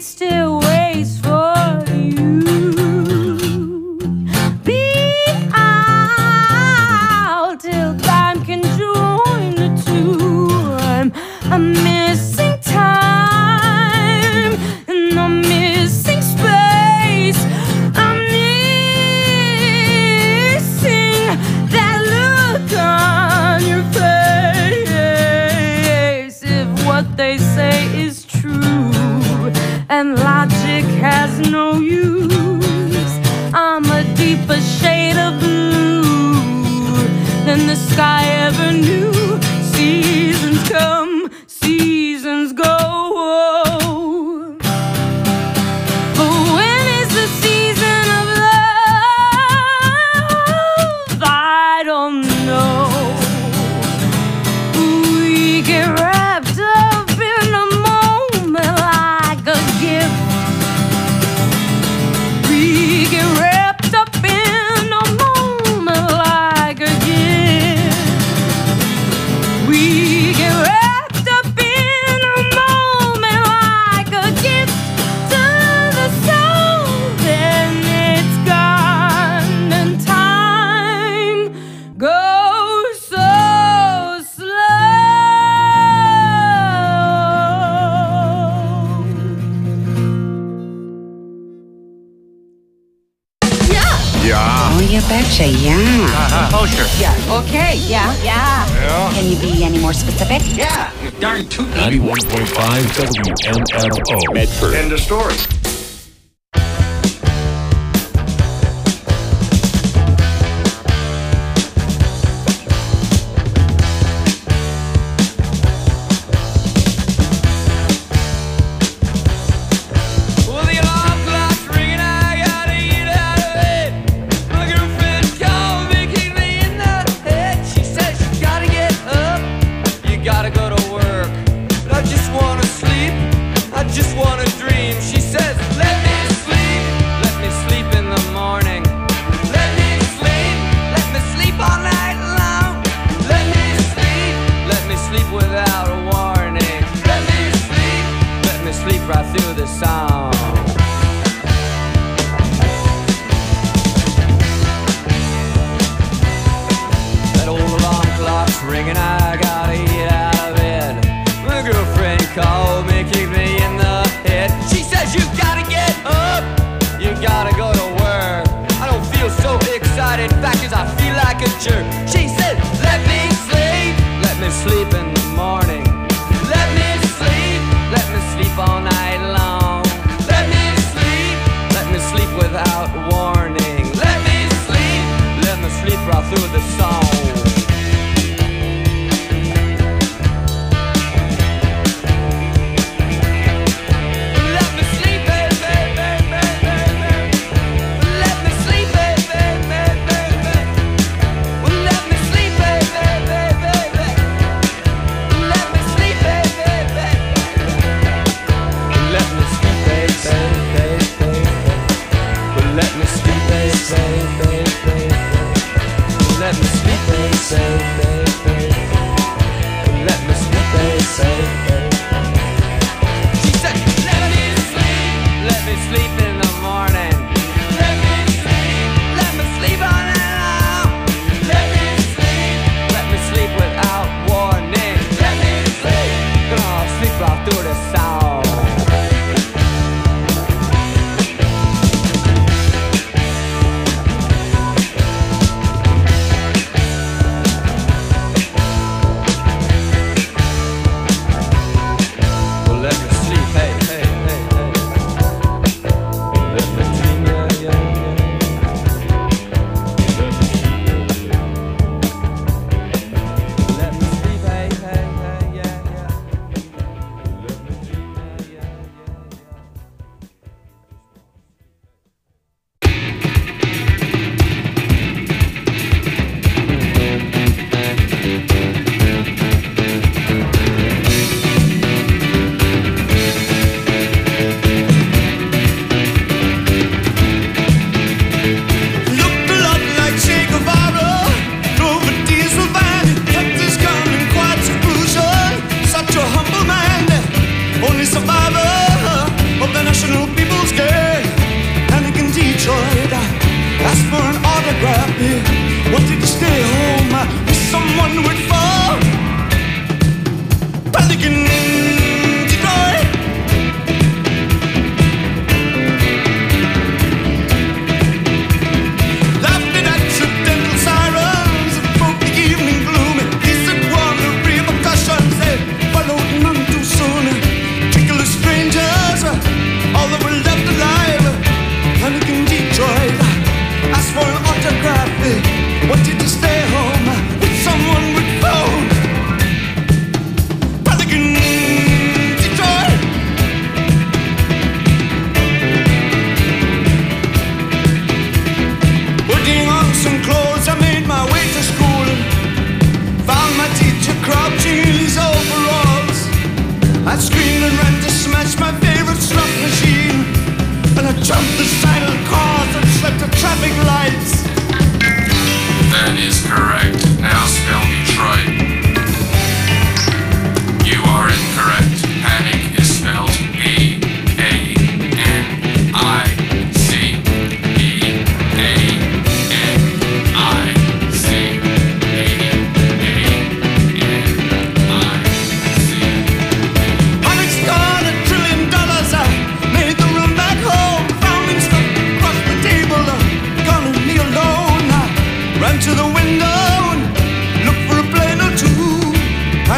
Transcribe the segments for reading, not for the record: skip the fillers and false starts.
it still waits for you. Be out till time can join the two. I'm missing time and I'm missing space. I'm missing that look on your face. If what they say is true and logic has no use, I'm a deeper shade of blue than the sky ever knew. Seasons come, seasons go. But when is the season of love? I don't know. We get wrapped up in a moment like a gift. We get wrapped up in a moment like a gift. We get wrapped up in a moment like a gift to the soul. Then it's gone and time goes so slow. Oh, you betcha, yeah. Oh, sure. Yeah, okay, yeah. Can you be any more specific? Yeah, you darn tootin'. 91.5 WMFO. Medford. End of story. Well, the alarm clock's ringing, I gotta get out of bed. My girlfriend called me, kicked me in the head. She says you gotta get up, you gotta go to work. But I just wanna sleep, I just wanna dream. She says, let me sleep in the morning. Let me sleep all night long. Let me sleep without a warning. Let me sleep right through the song. That old alarm clock's ringing, I gotta get out of bed. My girlfriend called me, kicked me in the head. She says you gotta get up, you gotta go to work. I don't feel so excited, in fact, 'cause I feel like a jerk. She said, let me sleep in the morning. Let me sleep all night long. Let me sleep without warning. Let me sleep right through the song. Let me sleep, baby. Let me sleep, baby. Let me sleep.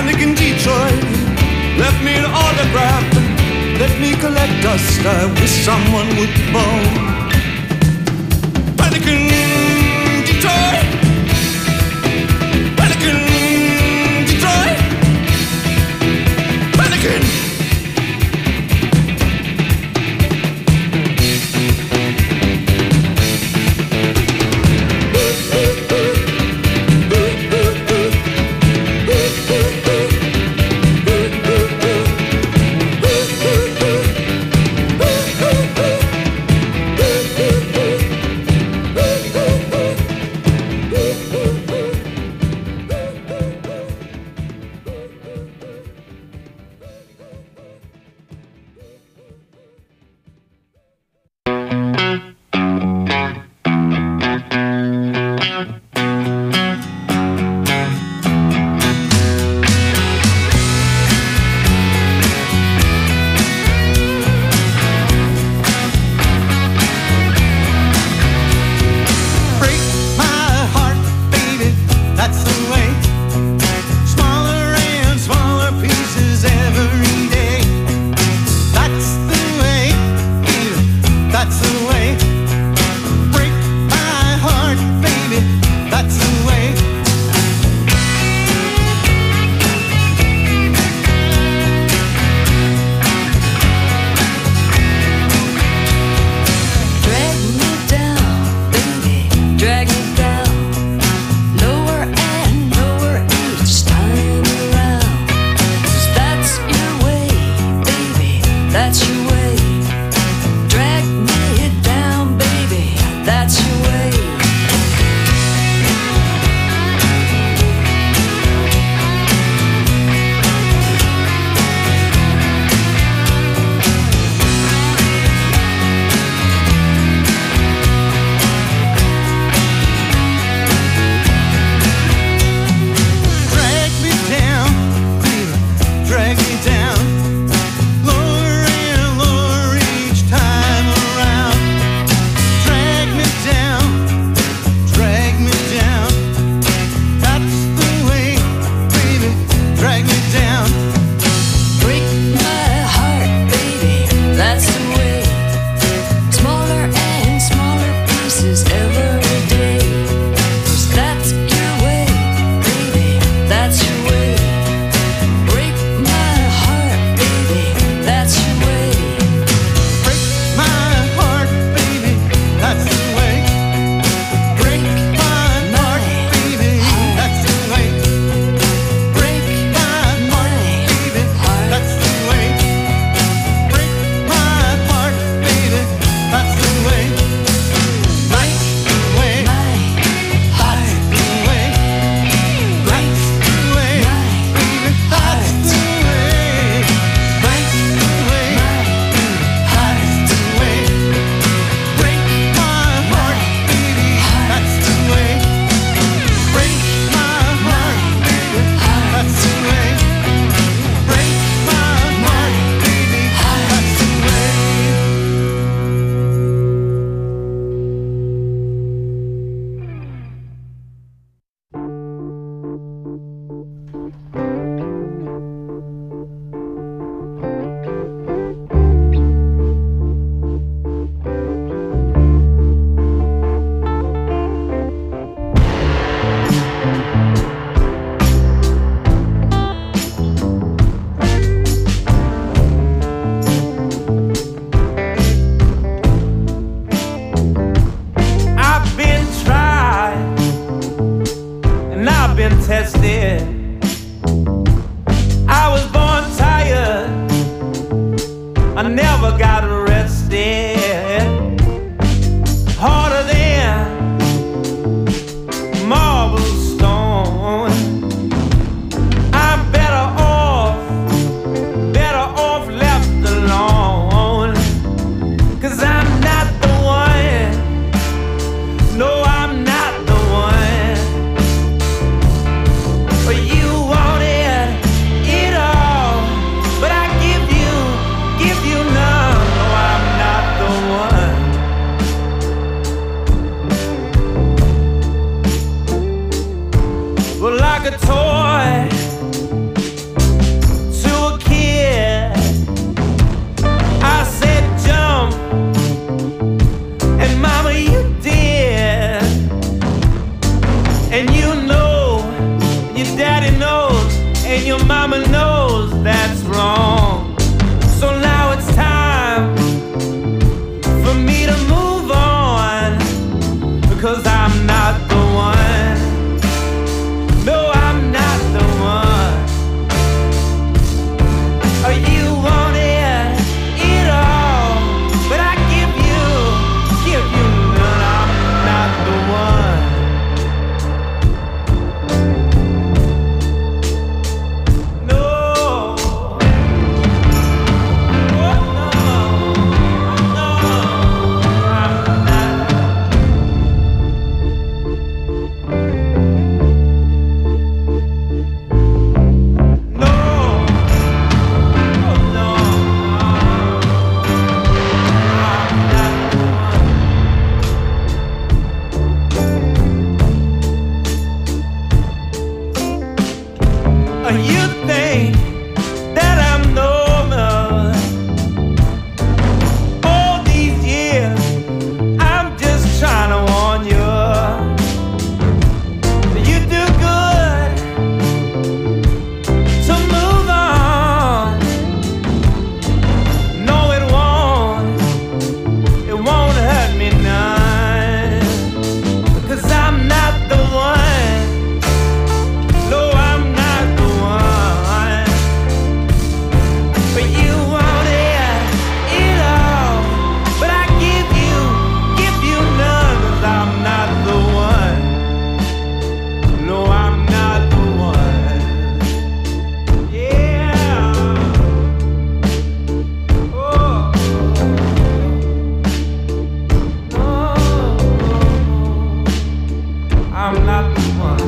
Panic in Detroit left me an autograph. Let me collect dust. I wish someone would moan. Panic in Detroit. Panic in Detroit. Panic in. daddy knows and your mama knows that's wrong. So now it's time for me to move on, because I'm not the one. No, I'm not the one. You wanted it all, but I give you none. I'm not the one. No. Oh, no. No, I'm not. No. Oh, no. You think that I'm normal? All these years, I'm just trying to warn you. You do good to move on. No, it won't hurt me none, because I'm not the one. No, I'm not the one. But you wanted it all, but I give you none, 'cause I'm not the one. No, I'm not the one. Yeah. Oh. No, I'm not the one.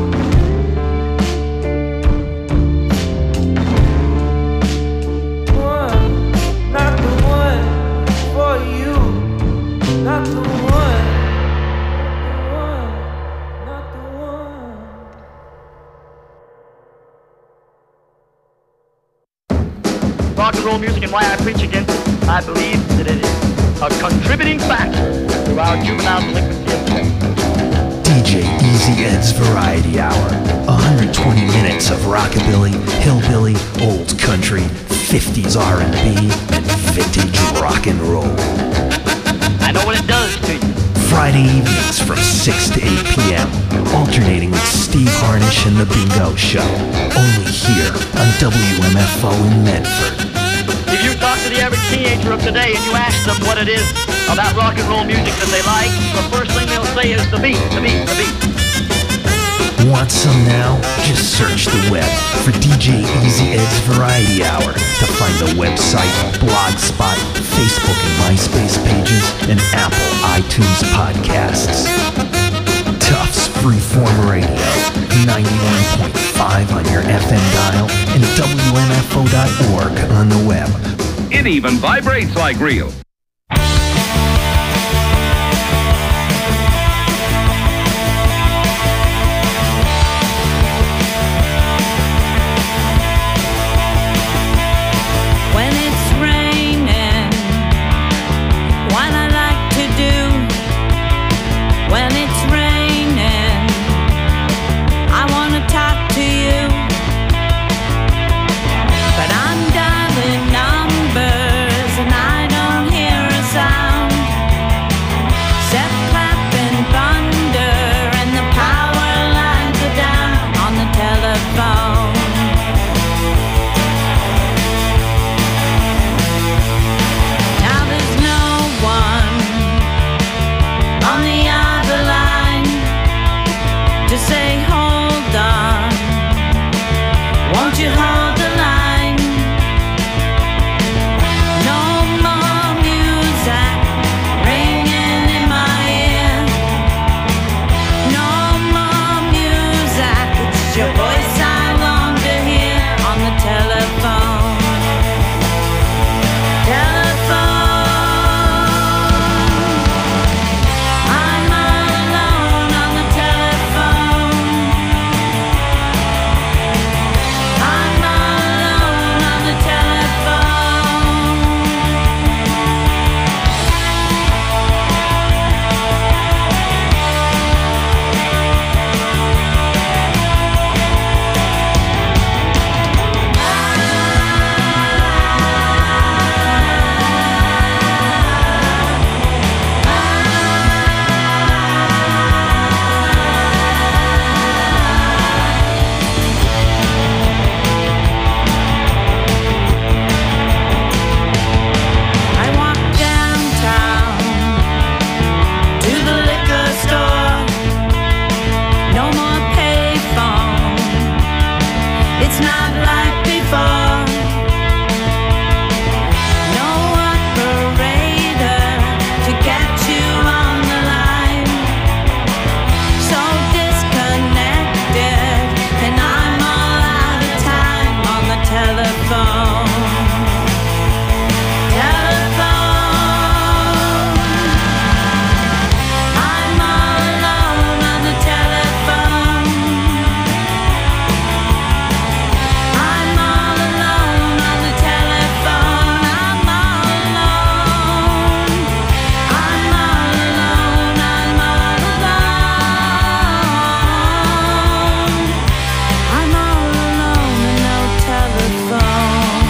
Not the one for you. Not the one. Not the one. Rock and roll music and why I preach against it, I believe that it is a contributing factor to our juvenile delinquency of today. DJ Easy Ed's Variety Hour. 120 minutes of rockabilly, hillbilly, old country, 50s R&B, and vintage rock and roll. I know what it does to you. Friday evenings from 6 to 8 p.m. Alternating with Steve Harnish and The Bingo Show. Only here on WMFO in Medford. If you talk to the average teenager of today and you ask them what it is about rock and roll music that they like, the first thing they'll say is the beat, the beat, the beat. Want some now? Just search the web for DJ Easy Ed's Variety Hour to find the website, Blogspot, Facebook and MySpace pages, and Apple iTunes podcasts. Tufts Freeform Radio, 91.5 on your FM dial, and WMFO.org on the web. It even vibrates like real. When it's raining, what I like to do. When it's raining, I wanna talk to you, but I'm dialing numbers and I don't hear a sound. Set clapping thunder and the power lines are down on the telephone. Now there's no one on the other line to say hold on, won't you hold the line? No more music ringing in my ear. No more music, it's your voice I long to hear on the telephone. I'm all alone on the telephone. I'm all It's not like before. No operator to get you on the line. So disconnected, and I'm all out of time on the telephone. I'm all alone on the telephone. I'm all alone on the telephone. I'm all alone. I'm all alone. I'm all alone. I'm all alone and no telephone.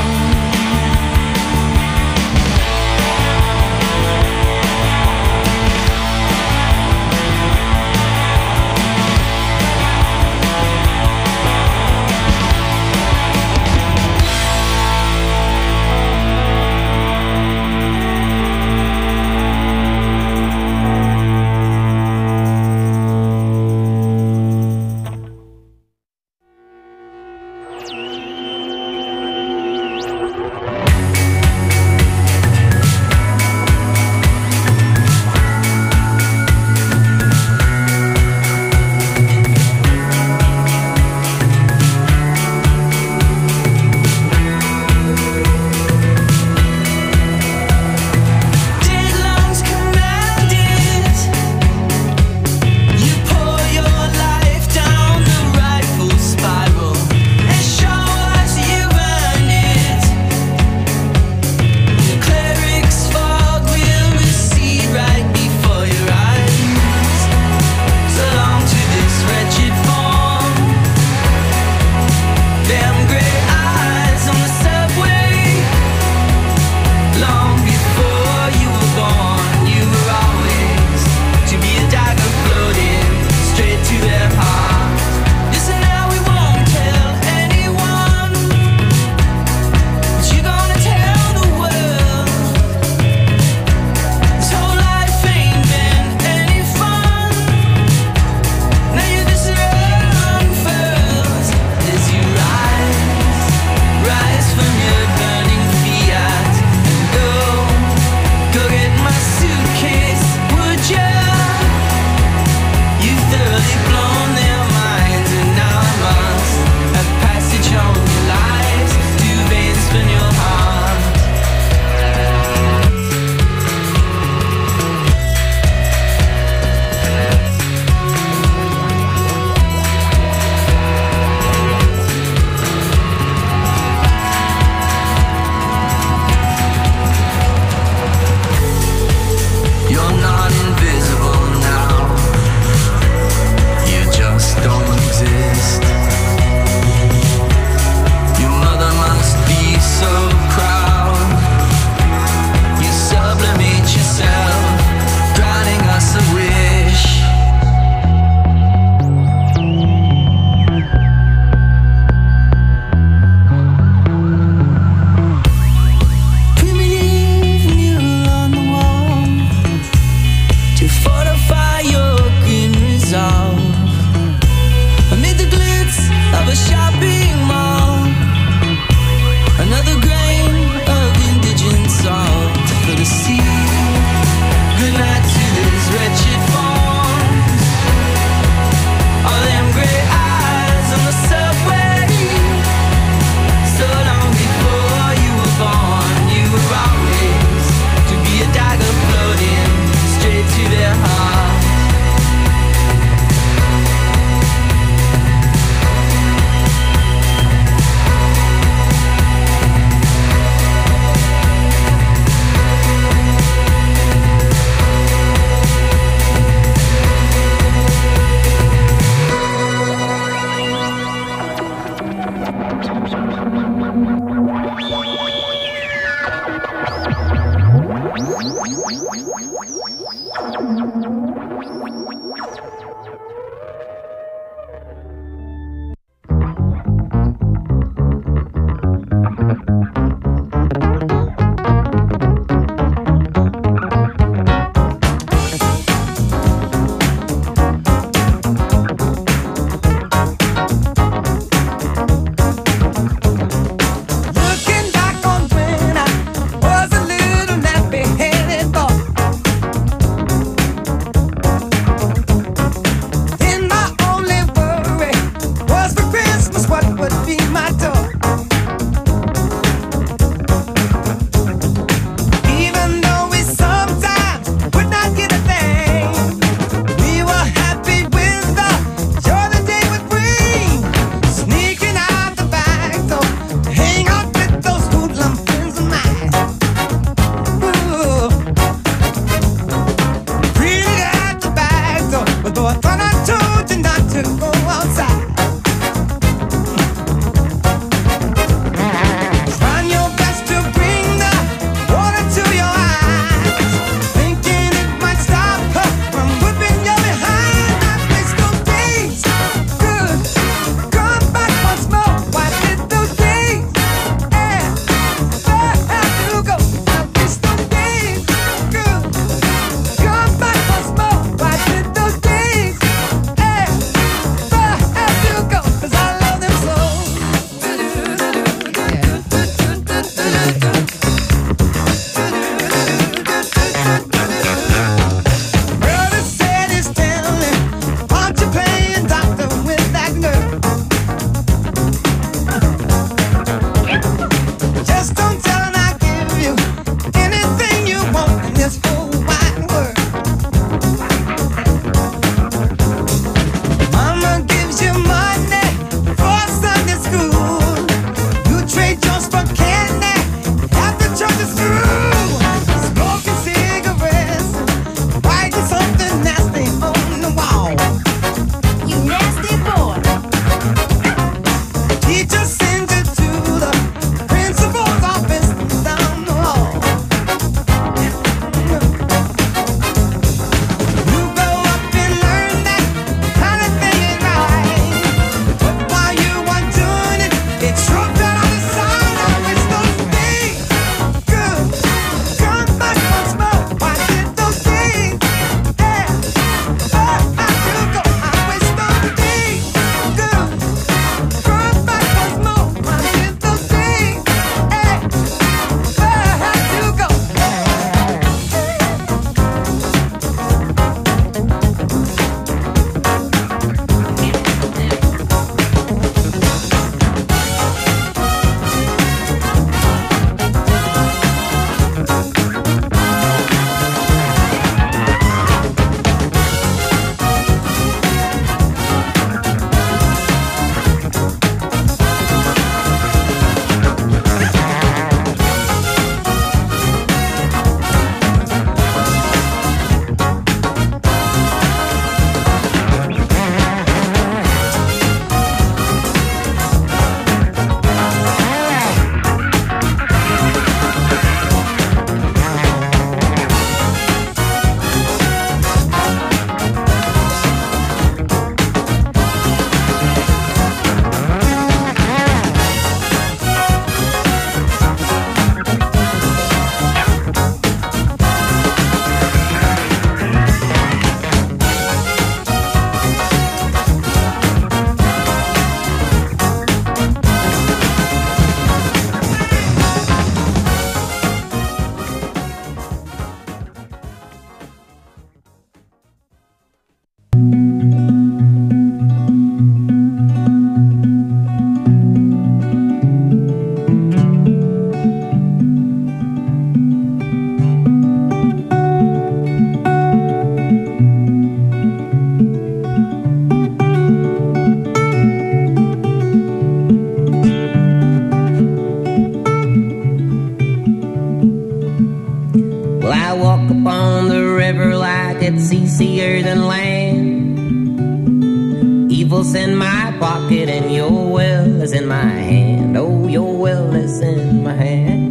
heart's in my pocket and your will is in my hand. Oh, your will is in my hand.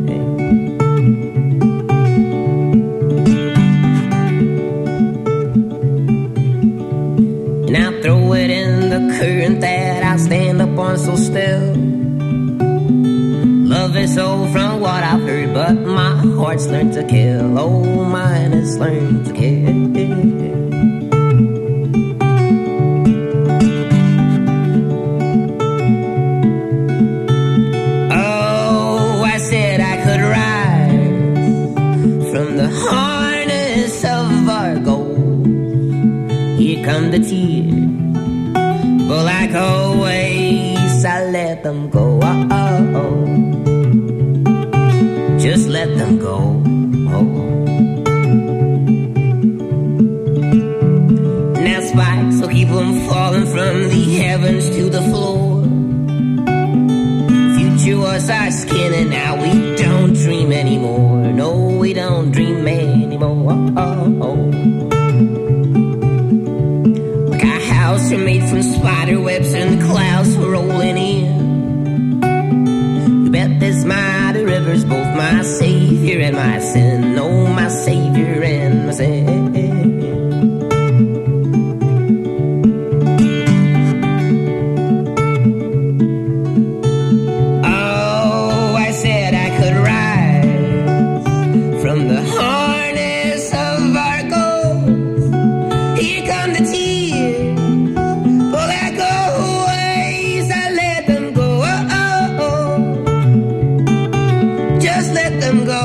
And I'll throw it in the current that I stand up on so still. Love is so from what I've heard, but my heart's learned to kill. Oh, mine has learned to kill. Oh, I said I could rise from the harness of our goals. Here come the tears, but like always, I let them go. Just let them go. And that's spikes will keep them falling from the heavens to the floor. Future was our skin and now we don't dream anymore. No, we don't dream anymore. Like our house are made from spider webs and the clouds were rolling in. Bet this mighty river's both my savior and my sin. Oh, my savior and my sin. Oh, I said I could rise from the harness of our goals. Here come the tears, but like always, I let them go. Just let them go.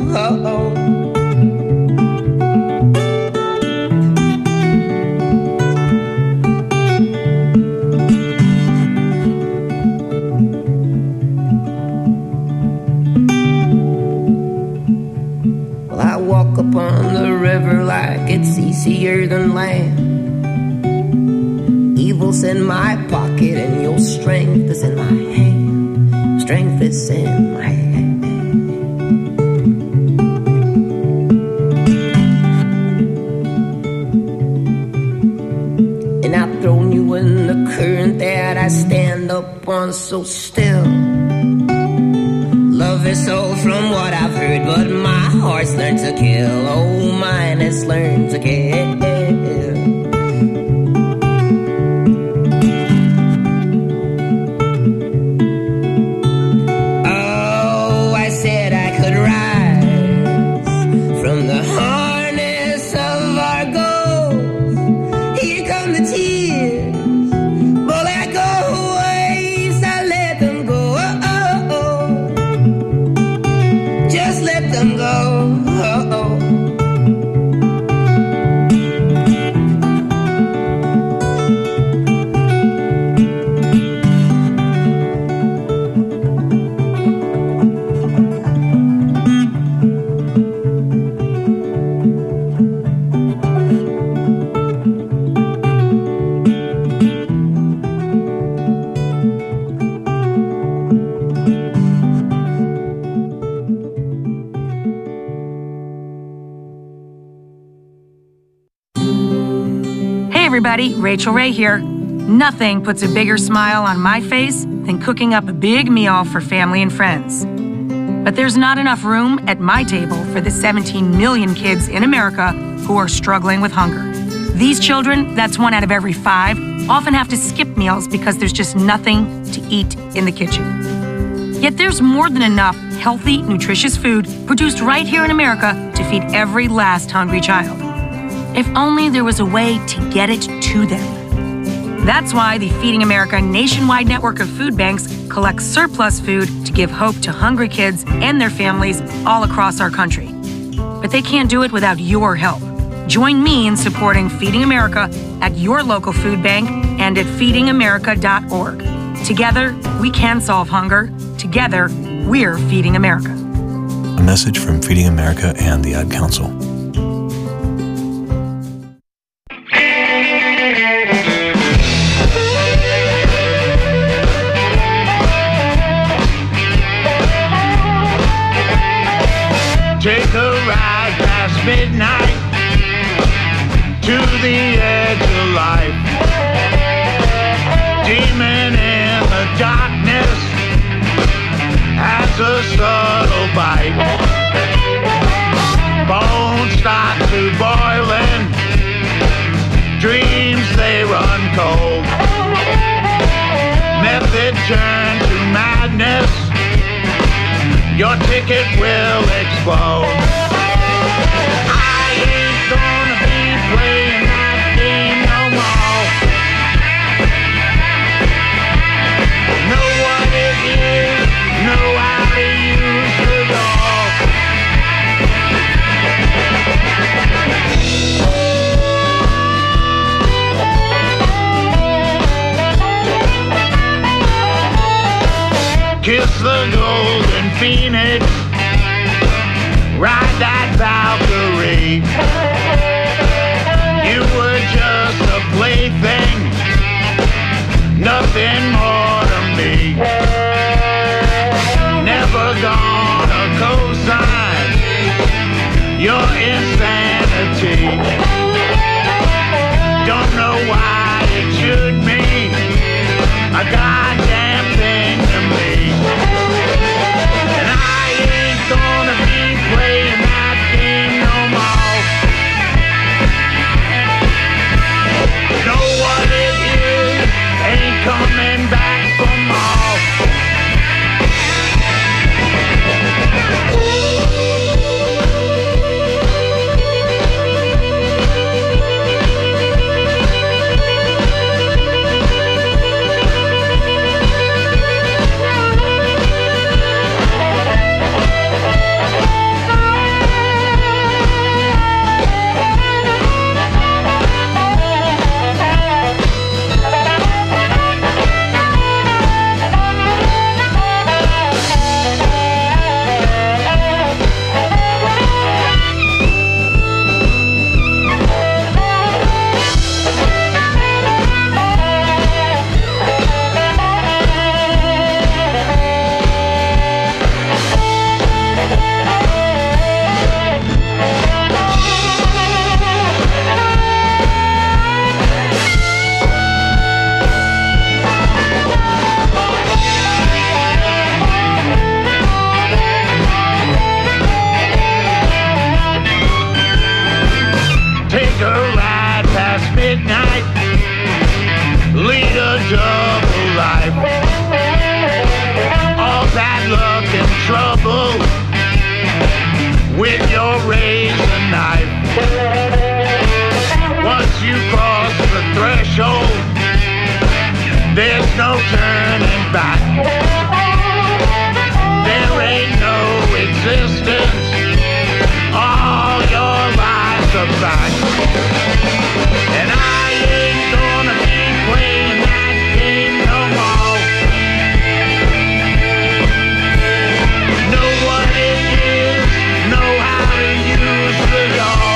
Well, I walk upon the river like it's easier than land. Evil's in my pocket and your strength is in my hand. Strength is in my hand. And I've thrown you in the current that I stand up on so still. Love is so from what I've heard, but my heart's learned to kill. Oh, mine has learned to kill. Oh, I said I could rise from the harness of our goals. Here come the tears, but like always, I let them go. Just let them go. everybody, Rachel Ray here. Nothing puts a bigger smile on my face than cooking up a big meal for family and friends. But there's not enough room at my table for the 17 million kids in America who are struggling with hunger. These children, that's 1 out of every 5, often have to skip meals because there's just nothing to eat in the kitchen. Yet there's more than enough healthy, nutritious food produced right here in America to feed every last hungry child. If only there was a way to get it to them. That's why the Feeding America nationwide network of food banks collects surplus food to give hope to hungry kids and their families all across our country. But they can't do it without your help. Join me in supporting Feeding America at your local food bank and at feedingamerica.org. Together, we can solve hunger. Together, we're Feeding America. A message from Feeding America and the Ad Council. Take a ride past midnight to the edge of life. has a subtle bite. Bones start to boiling, dreams they run cold. Method turn to madness, your ticket will explode. I ain't gonna be playing that game no more. Know what it is, know how to use the door. Kiss the golden phoenix, ride that Valkyrie. You were just a plaything, nothing more to me. Never gonna co-sign your insanity. Don't know why it should mean a goddamn thing to me. And I ain't gonna be playing that game no more. Know what it is, ain't coming back for more. Take a ride past midnight, lead a double life. All that luck and trouble with your razor knife. Once you cross the threshold, there's no turning back. There ain't no existence, all your lies are back. And I ain't gonna be playing that game no more. Know what it is, know how to use the law.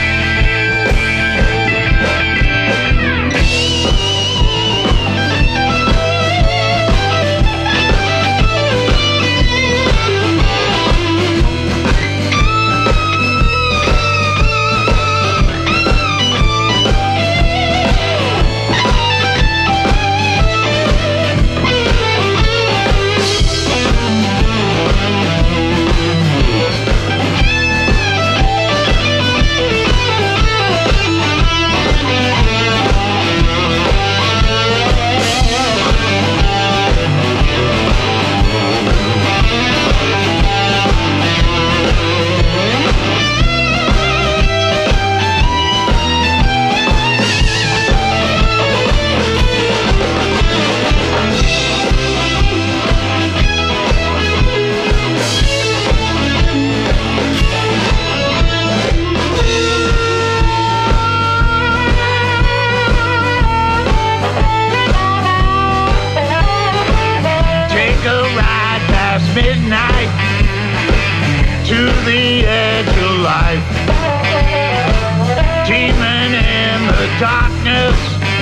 Midnight to the edge of life, teeming in the darkness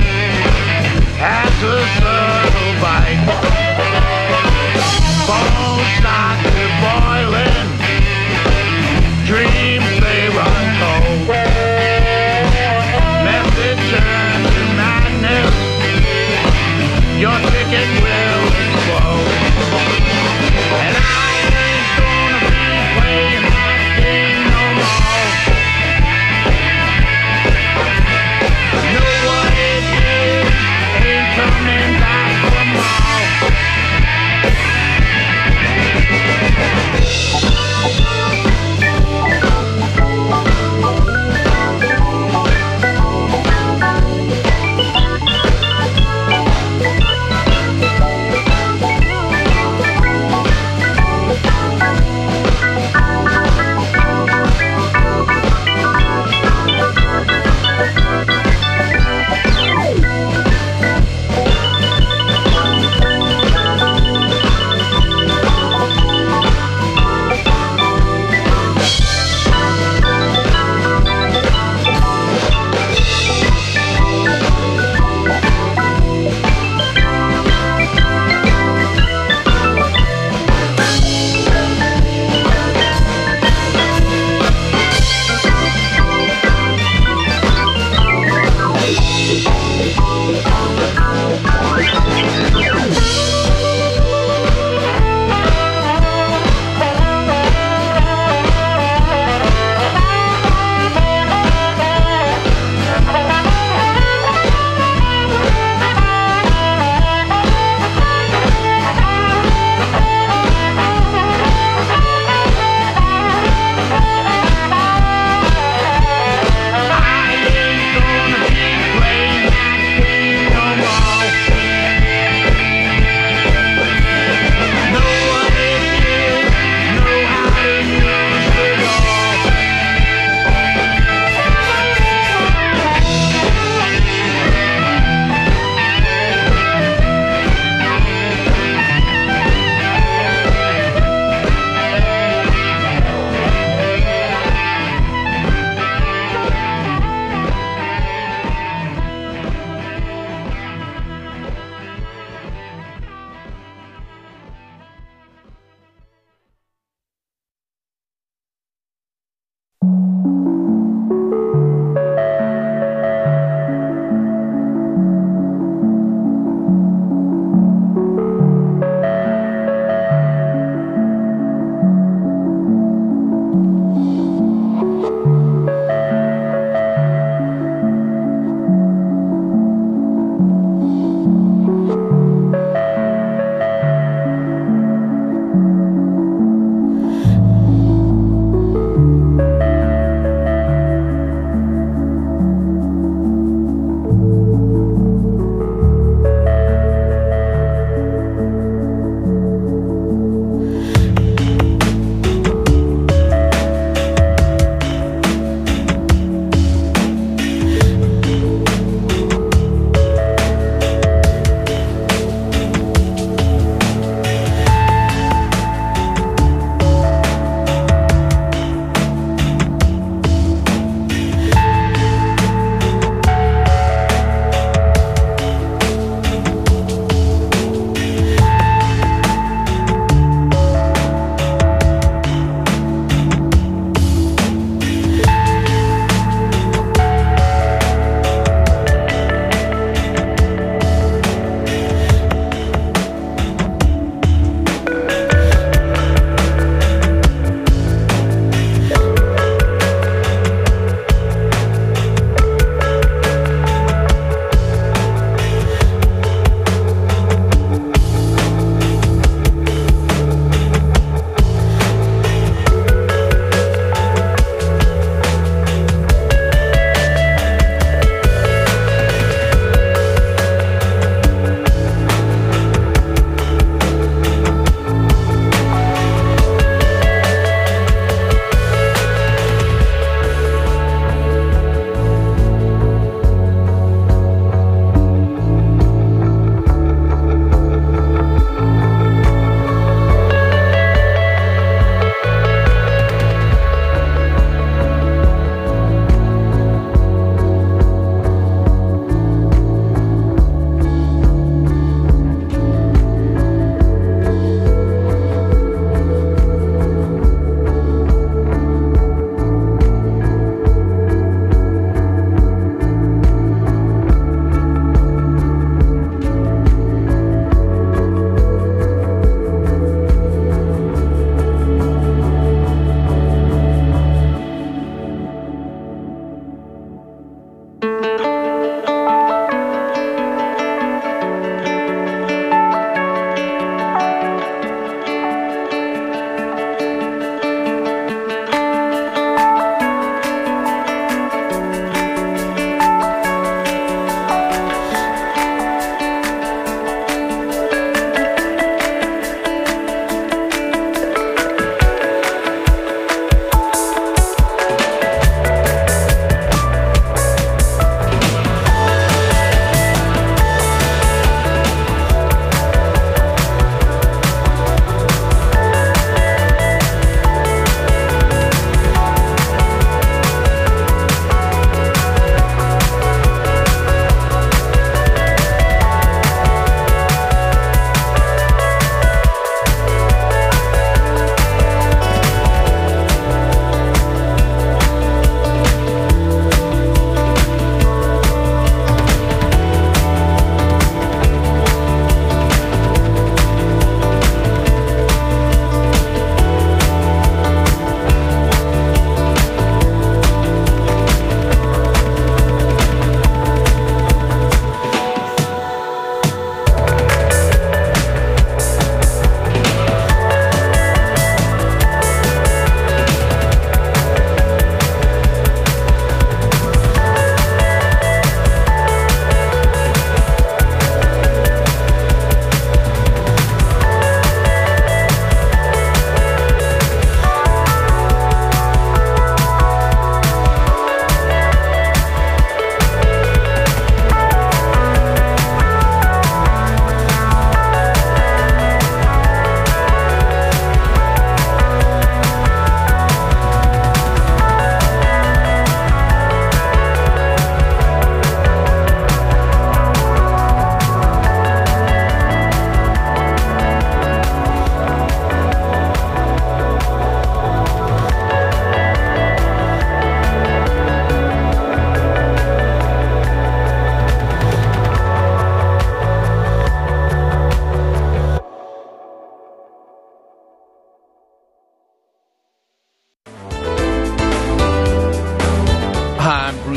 as a subtle bite. Bones start to boiling, dreams they run cold. Method turn to madness, your ticket will explode. And I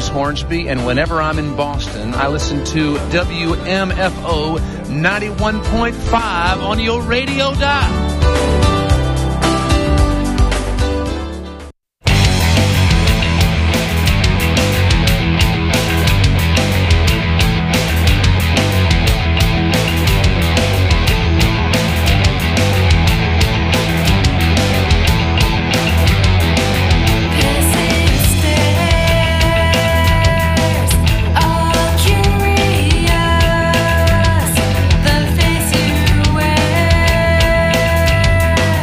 East Hornsby, and whenever I'm in Boston, I listen to WMFO 91.5 on your radio dial. The face you wear.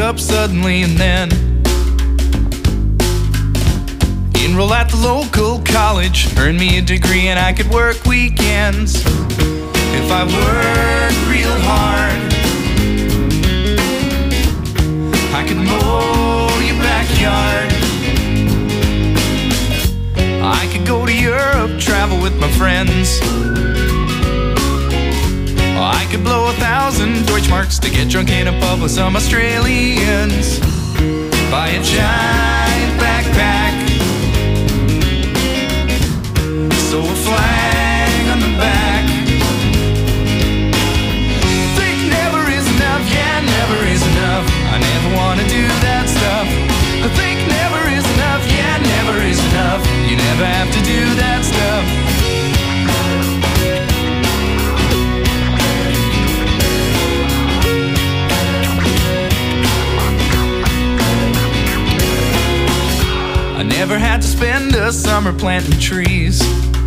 up suddenly and then. Enroll at the local college, earn me a degree, and I could work weekends. If I worked real hard, I could mow your backyard. I could go to Europe, travel with my friends. I could blow 1,000 Deutschmarks to get drunk in a pub with some Australians. Buy a giant backpack, sew a flag on the back. Think never is enough, yeah, never is enough. I never wanna do that stuff. I think never is enough, yeah, never is enough. You never have to do that stuff. I never had to spend a summer planting trees.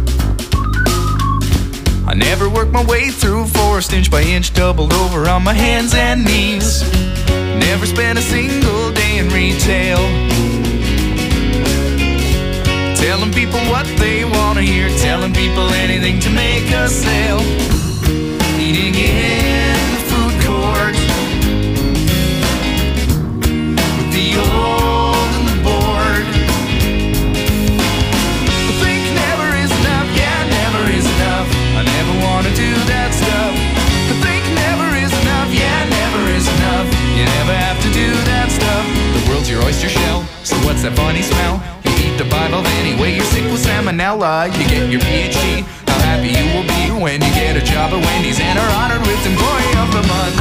I never worked my way through forest inch by inch, doubled over on my hands and knees. Never spent a single day in retail, telling people what they want to hear, telling people anything to make a sale. Eating in the food court with the old and the bored. I think never is enough, yeah, never is enough. I never want to do that stuff. I think never is enough, yeah, never is enough. You never have to do that stuff. The world's your oyster shell, so what's that funny smell? You eat the Bible anyway, you're sick with salmonella. You get your PhD, how happy you will be when you get a job at Wendy's and are honored with Employee of the Month.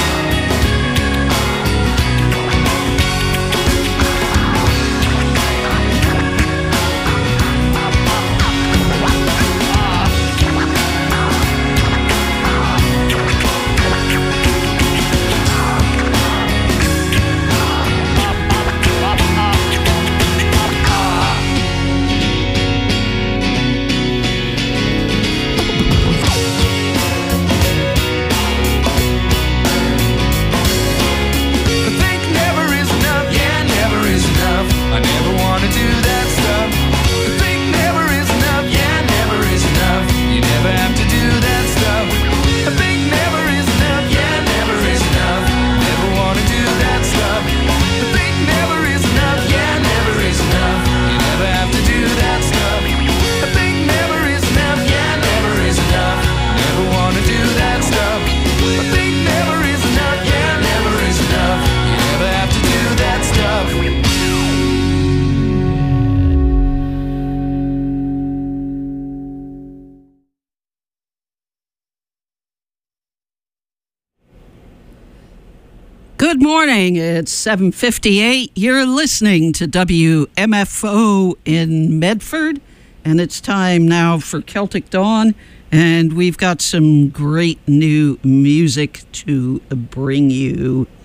Good morning. It's 7:58. You're listening to WMFO in Medford, and it's time now for Celtic Dawn, and we've got some great new music to bring you.